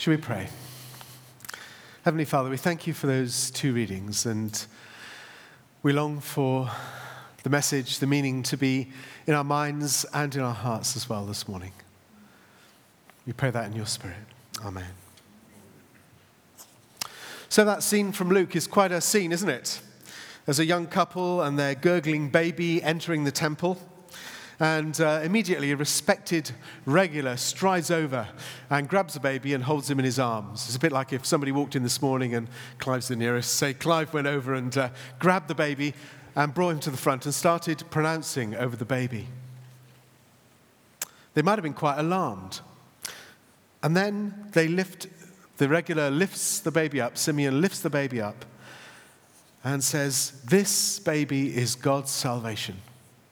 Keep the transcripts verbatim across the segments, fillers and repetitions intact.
Shall we pray? Heavenly Father, we thank you for those two readings, and we long for the message, the meaning to be in our minds and in our hearts as well this morning. We pray that in your Spirit. Amen. So that scene from Luke is quite a scene, isn't it? There's a young couple and their gurgling baby entering the temple. And uh, immediately a respected regular strides over and grabs the baby and holds him in his arms. It's a bit like if somebody walked in this morning and Clive's the nearest. Say Clive went over and uh, grabbed the baby and brought him to the front and started pronouncing over the baby. They might have been quite alarmed. And then they lift, the regular lifts the baby up, Simeon lifts the baby up and says, "This baby is God's salvation."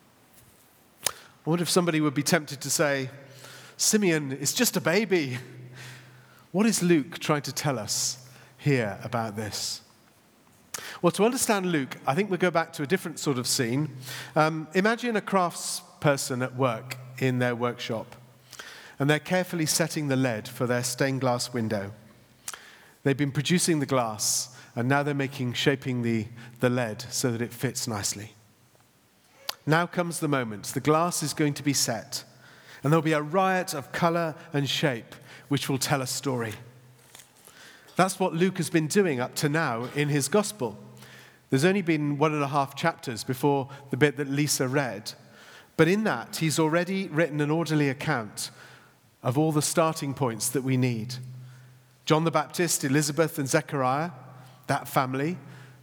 I wonder if somebody would be tempted to say, Simeon is just a baby. What is Luke trying to tell us here about this? Well, to understand Luke, I think we'll go back to a different sort of scene. Um, imagine a craftsperson at work in their workshop, and they're carefully setting the lead for their stained glass window. They've been producing the glass, and now they're making, shaping the, the lead so that it fits nicely. Now comes the moment. The glass is going to be set, and there'll be a riot of color and shape which will tell a story. That's what Luke has been doing up to now in his gospel. There's only been one and a half chapters before the bit that Lisa read, but in that he's already written an orderly account of all the starting points that we need. John the Baptist, Elizabeth and Zechariah, that family.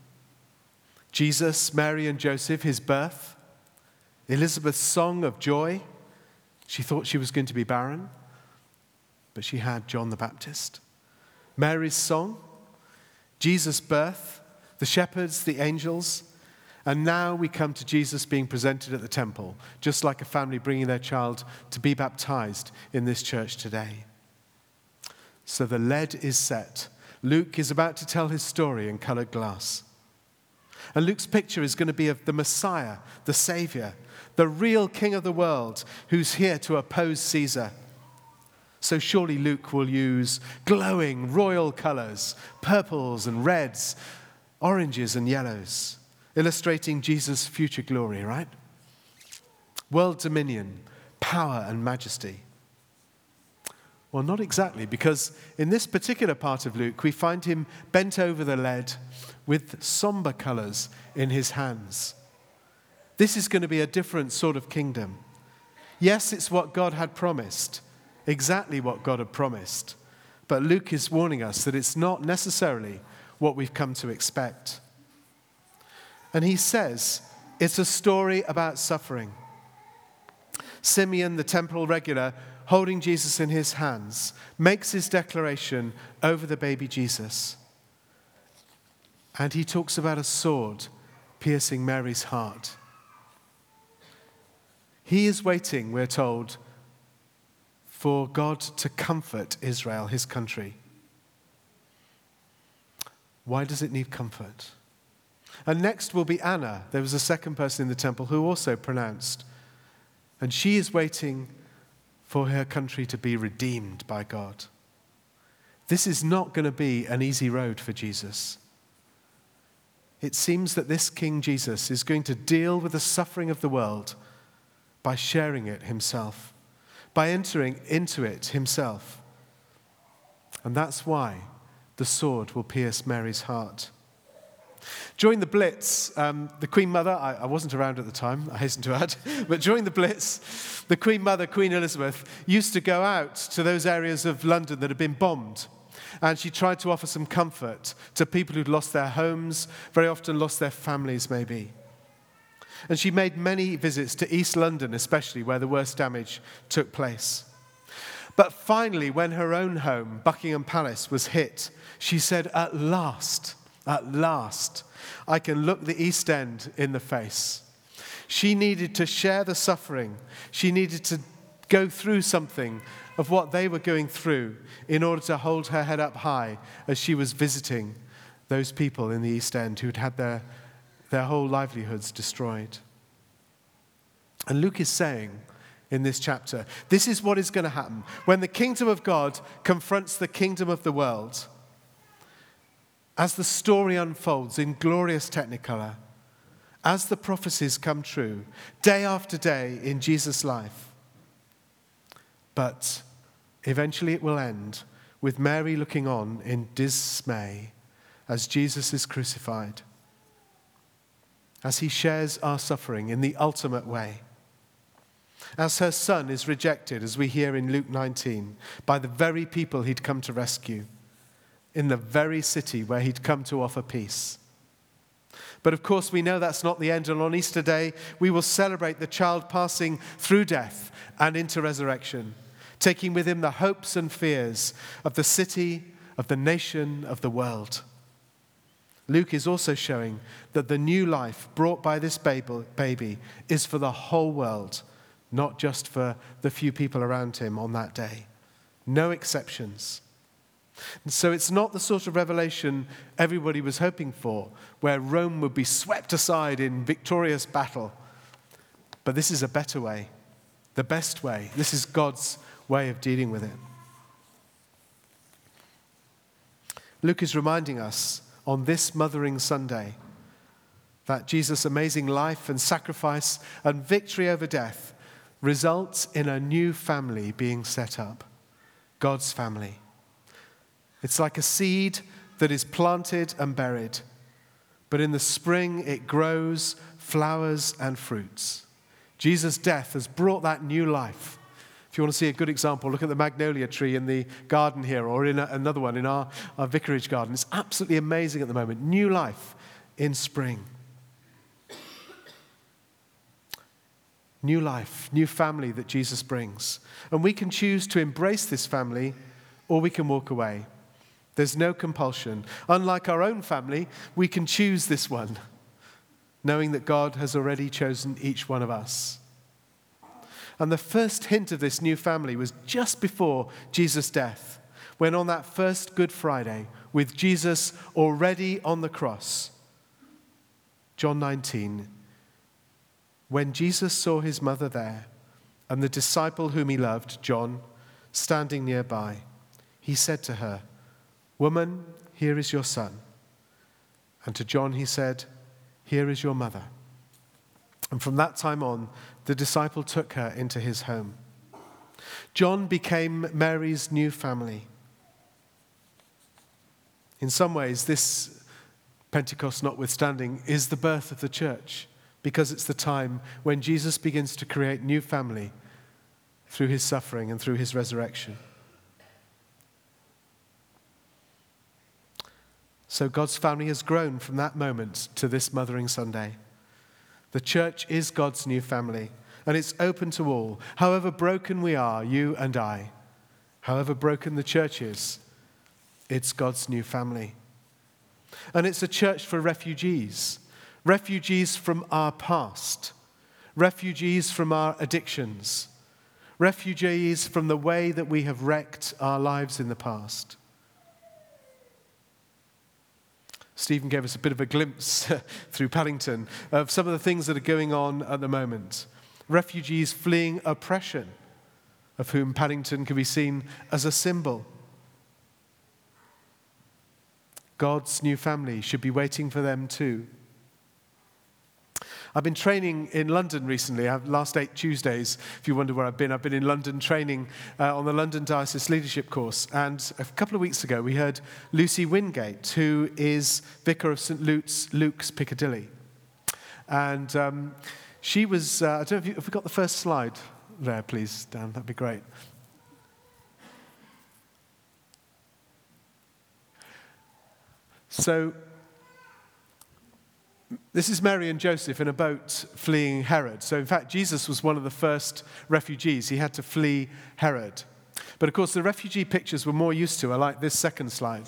Jesus, Mary and Joseph, his birth. Elizabeth's song of joy. She thought she was going to be barren, but she had John the Baptist. Mary's song, Jesus' birth, the shepherds, the angels, and now we come to Jesus being presented at the temple, just like a family bringing their child to be baptized in this church today. So the lead is set. Luke is about to tell his story in colored glass. And Luke's picture is going to be of the Messiah, the Savior, the real King of the world who's here to oppose Caesar. So surely Luke will use glowing royal colors, purples and reds, oranges and yellows, illustrating Jesus' future glory, right? World dominion, power and majesty. Well, not exactly, because in this particular part of Luke, we find him bent over the lead with somber colors in his hands. This is going to be a different sort of kingdom. Yes, it's what God had promised, exactly what God had promised. But Luke is warning us that it's not necessarily what we've come to expect. And he says it's a story about suffering. Simeon, the temple regular, holding Jesus in his hands, makes his declaration over the baby Jesus. And he talks about a sword piercing Mary's heart. He is waiting, we're told, for God to comfort Israel, his country. Why does it need comfort? And next will be Anna. There was a second person in the temple who also pronounced. And she is waiting for her country to be redeemed by God. This is not going to be an easy road for Jesus. It seems that this King Jesus is going to deal with the suffering of the world by sharing it himself, by entering into it himself. And that's why the sword will pierce Mary's heart. During the Blitz, um, the Queen Mother, I, I wasn't around at the time, I hasten to add, but during the Blitz, the Queen Mother, Queen Elizabeth, used to go out to those areas of London that had been bombed. And she tried to offer some comfort to people who'd lost their homes, very often lost their families maybe. And she made many visits to East London, especially where the worst damage took place. But finally, when her own home, Buckingham Palace, was hit, she said, at last, at last, I can look the East End in the face. She needed to share the suffering. She needed to go through something of what they were going through in order to hold her head up high as she was visiting those people in the East End who'd had their, their whole livelihoods destroyed. And Luke is saying, in this chapter. This is what is going to happen. When the kingdom of God confronts the kingdom of the world, as the story unfolds in glorious technicolor, as the prophecies come true, day after day in Jesus' life. But eventually it will end with Mary looking on in dismay as Jesus is crucified, as he shares our suffering in the ultimate way, as her son is rejected, as we hear in Luke nineteen, by the very people he'd come to rescue, in the very city where he'd come to offer peace. But of course, we know that's not the end, and on Easter Day, we will celebrate the child passing through death and into resurrection, taking with him the hopes and fears of the city, of the nation, of the world. Luke is also showing that the new life brought by this baby is for the whole world, not just for the few people around him on that day. No exceptions. And so it's not the sort of revelation everybody was hoping for, where Rome would be swept aside in victorious battle. But this is a better way, the best way. This is God's way of dealing with it. Luke is reminding us on this Mothering Sunday that Jesus' amazing life and sacrifice and victory over death results in a new family being set up, God's family. It's like a seed that is planted and buried, but in the spring it grows, flowers, and fruits. Jesus' death has brought that new life. If you want to see a good example, look at the magnolia tree in the garden here, or in a, another one in our, our vicarage garden. It's absolutely amazing at the moment. New life in spring. New life, new family that Jesus brings. And we can choose to embrace this family, or we can walk away. There's no compulsion. Unlike our own family, we can choose this one, knowing that God has already chosen each one of us. And the first hint of this new family was just before Jesus' death, when on that first Good Friday, with Jesus already on the cross, John nineteen, when Jesus saw his mother there and the disciple whom he loved, John, standing nearby, he said to her, "Woman, here is your son." And to John he said, "Here is your mother." And from that time on, the disciple took her into his home. John became Mary's new family. In some ways, this, Pentecost notwithstanding, is the birth of the church, because it's the time when Jesus begins to create new family through his suffering and through his resurrection. So God's family has grown from that moment to this Mothering Sunday. The church is God's new family, and it's open to all. However broken we are, you and I, however broken the church is, it's God's new family. And it's a church for refugees, refugees from our past, refugees from our addictions, refugees from the way that we have wrecked our lives in the past. Stephen gave us a bit of a glimpse through Paddington of some of the things that are going on at the moment. Refugees fleeing oppression, of whom Paddington can be seen as a symbol. God's new family should be waiting for them too. I've been training in London recently. I've last eight Tuesdays, if you wonder where I've been, I've been in London training uh, on the London Diocese Leadership course. And a couple of weeks ago, we heard Lucy Wingate, who is Vicar of Saint Luke's, Luke's Piccadilly. And um, she was, uh, I don't know if, you, if we got the first slide there, please, Dan, that'd be great. So, this is Mary and Joseph in a boat fleeing Herod. So in fact, Jesus was one of the first refugees. He had to flee Herod. But of course, the refugee pictures we're more used to are like this second slide.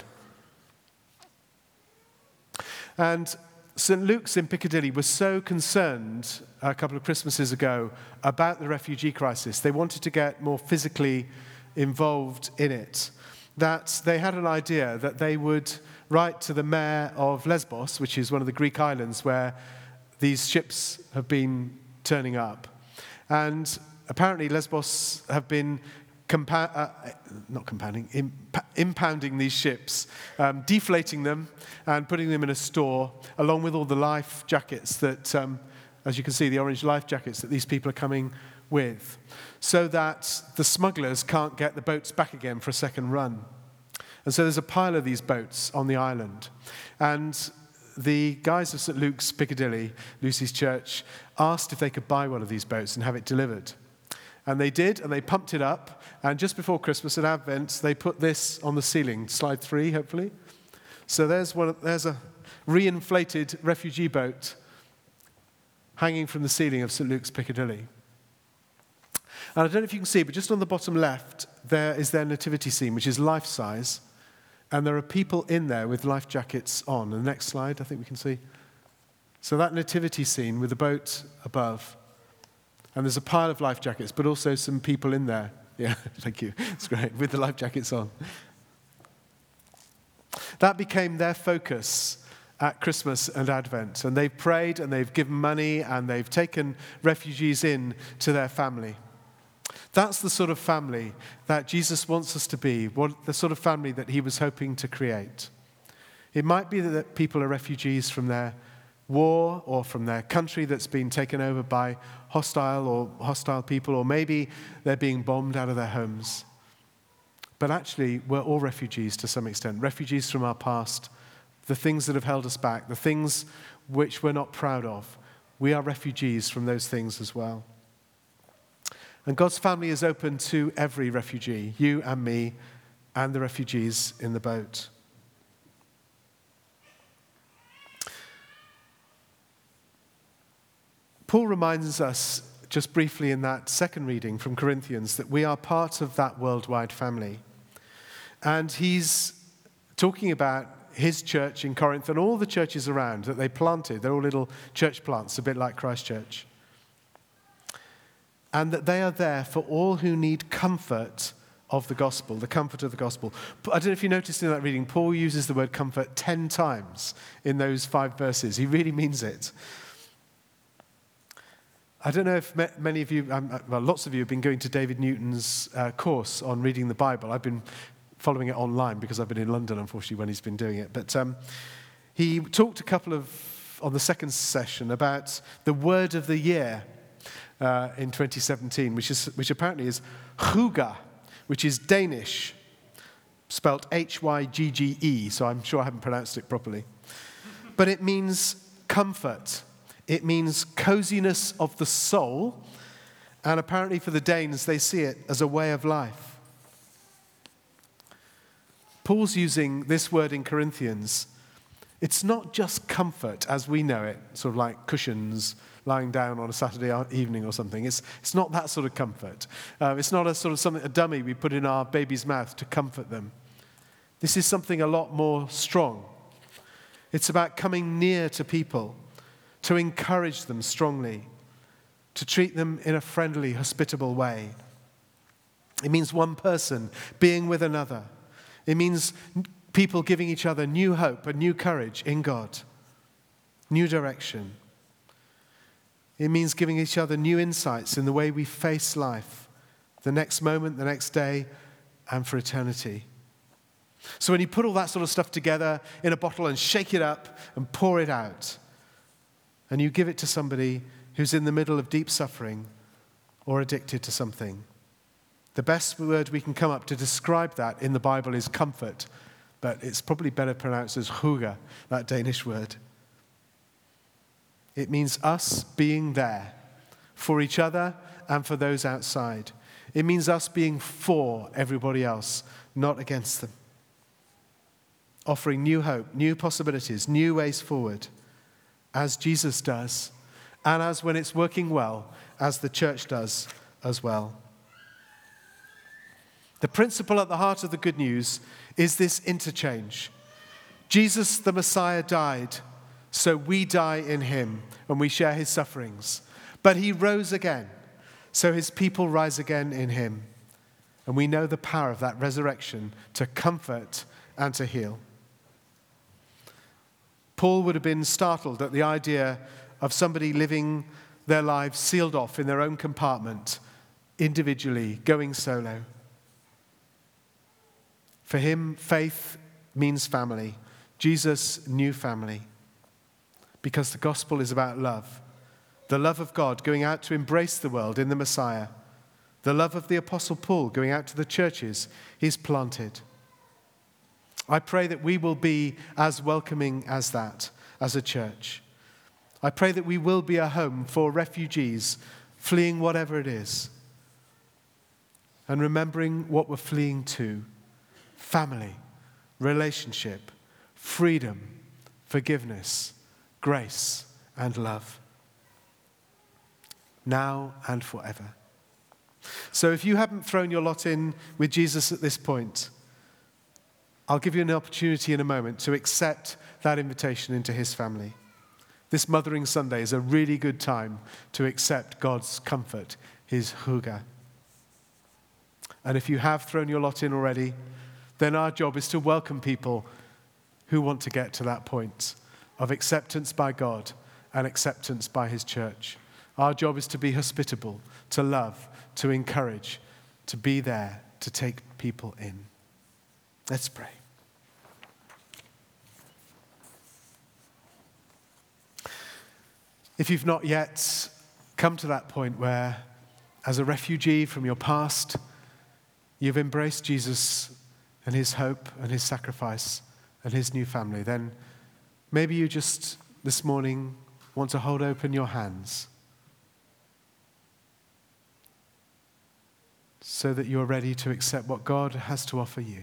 And Saint Luke's in Piccadilly was so concerned a couple of Christmases ago about the refugee crisis. They wanted to get more physically involved in it, that they had an idea that they would write to the mayor of Lesbos, which is one of the Greek islands where these ships have been turning up, and apparently Lesbos have been compa- uh, not compounding, imp- impounding these ships, um, deflating them and putting them in a store, along with all the life jackets that, um, as you can see, the orange life jackets that these people are coming with, so that the smugglers can't get the boats back again for a second run. And so there's a pile of these boats on the island. And the guys of Saint Luke's Piccadilly, Lucy's Church, asked if they could buy one of these boats and have it delivered. And they did, and they pumped it up. And just before Christmas at Advent, they put this on the ceiling. Slide three, hopefully. So there's one. There's a reinflated refugee boat hanging from the ceiling of Saint Luke's Piccadilly. And I don't know if you can see, but just on the bottom left, there is their nativity scene, which is life-size. And there are people in there with life jackets on. And the next slide, I think we can see. So that nativity scene with the boat above. And there's a pile of life jackets, but also some people in there. Yeah, thank you. It's great, with the life jackets on. That became their focus at Christmas and Advent. And they've prayed, and they've given money, and they've taken refugees in to their family. That's the sort of family that Jesus wants us to be, what, the sort of family that he was hoping to create. It might be that people are refugees from their war or from their country that's been taken over by hostile or hostile people, or maybe they're being bombed out of their homes. But actually, we're all refugees to some extent, refugees from our past, the things that have held us back, the things which we're not proud of. We are refugees from those things as well. And God's family is open to every refugee, you and me, and the refugees in the boat. Paul reminds us, just briefly in that second reading from Corinthians, that we are part of that worldwide family. And he's talking about his church in Corinth and all the churches around that they planted. They're all little church plants, a bit like Christchurch. And that they are there for all who need comfort of the gospel, the comfort of the gospel. I don't know if you noticed in that reading, Paul uses the word comfort ten times in those five verses. He really means it. I don't know if many of you, um, well, lots of you have been going to David Newton's uh, course on reading the Bible. I've been following it online because I've been in London, unfortunately, when he's been doing it. But um, he talked a couple of, on the second session, about the word of the year uh, in twenty seventeen, which is which apparently is hygge, which is Danish, spelt H Y G G E, so I'm sure I haven't pronounced it properly. But it means comfort. It means coziness of the soul, and apparently for the Danes, they see it as a way of life. Paul's using this word in Corinthians. It's not just comfort as we know it, sort of like cushions lying down on a Saturday evening or something. It's, it's not that sort of comfort. Uh, it's not a sort of something, a dummy we put in our baby's mouth to comfort them. This is something a lot more strong. It's about coming near to people, to encourage them strongly, to treat them in a friendly, hospitable way. It means one person being with another. It means people giving each other new hope and new courage in God, new direction. It means giving each other new insights in the way we face life, the next moment, the next day, and for eternity. So when you put all that sort of stuff together in a bottle and shake it up and pour it out, and you give it to somebody who's in the middle of deep suffering or addicted to something, the best word we can come up to describe that in the Bible is comfort, but it's probably better pronounced as hygge, that Danish word. It means us being there for each other and for those outside. It means us being for everybody else, not against them. Offering new hope, new possibilities, new ways forward, as Jesus does, and as when it's working well, as the church does as well. The principle at the heart of the good news is this interchange. Jesus, the Messiah, died, so we die in him, and we share his sufferings. But he rose again, so his people rise again in him. And we know the power of that resurrection to comfort and to heal. Paul would have been startled at the idea of somebody living their lives sealed off in their own compartment individually, going solo. For him, faith means family. Jesus knew family because the gospel is about love. The love of God going out to embrace the world in the Messiah. The love of the Apostle Paul going out to the churches he's planted. I pray that we will be as welcoming as that as a church. I pray that we will be a home for refugees fleeing whatever it is and remembering what we're fleeing to: family, relationship, freedom, forgiveness, grace, and love, now and forever. So if you haven't thrown your lot in with Jesus at this point, I'll give you an opportunity in a moment to accept that invitation into his family. This Mothering Sunday is a really good time to accept God's comfort, his chuga. And if you have thrown your lot in already, then our job is to welcome people who want to get to that point of acceptance by God and acceptance by his church. Our job is to be hospitable, to love, to encourage, to be there, to take people in. Let's pray. If you've not yet come to that point where, as a refugee from your past, you've embraced Jesus and his hope and his sacrifice and his new family, then maybe you just this morning want to hold open your hands so that you're ready to accept what God has to offer you.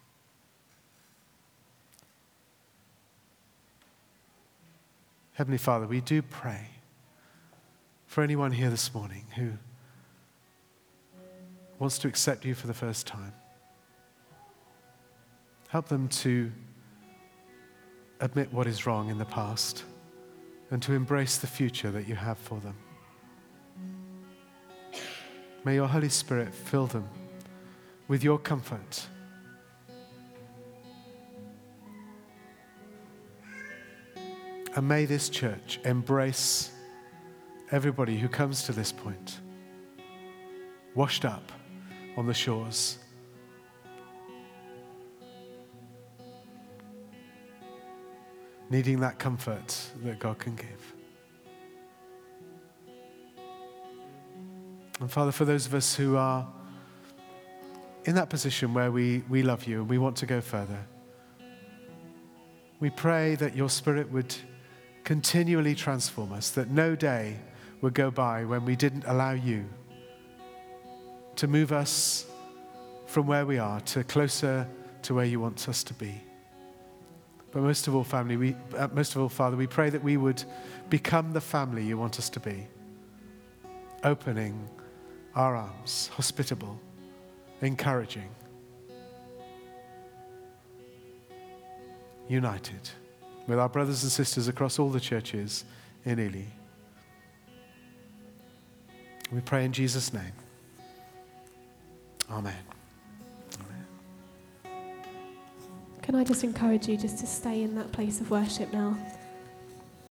Heavenly Father, we do pray for anyone here this morning who wants to accept you for the first time. Help them to admit what is wrong in the past and to embrace the future that you have for them. May your Holy Spirit fill them with your comfort. And may this church embrace everybody who comes to this point, washed up on the shores, needing that comfort that God can give. And Father, for those of us who are in that position where we, we love you and we want to go further, we pray that your Spirit would continually transform us, that no day would go by when we didn't allow you to move us from where we are to closer to where you want us to be. But most of all, family, we, uh, most of all, Father, we pray that we would become the family you want us to be, opening our arms, hospitable, encouraging, united with our brothers and sisters across all the churches in Ely. We pray in Jesus' name. Amen. Can I just encourage you just to stay in that place of worship now?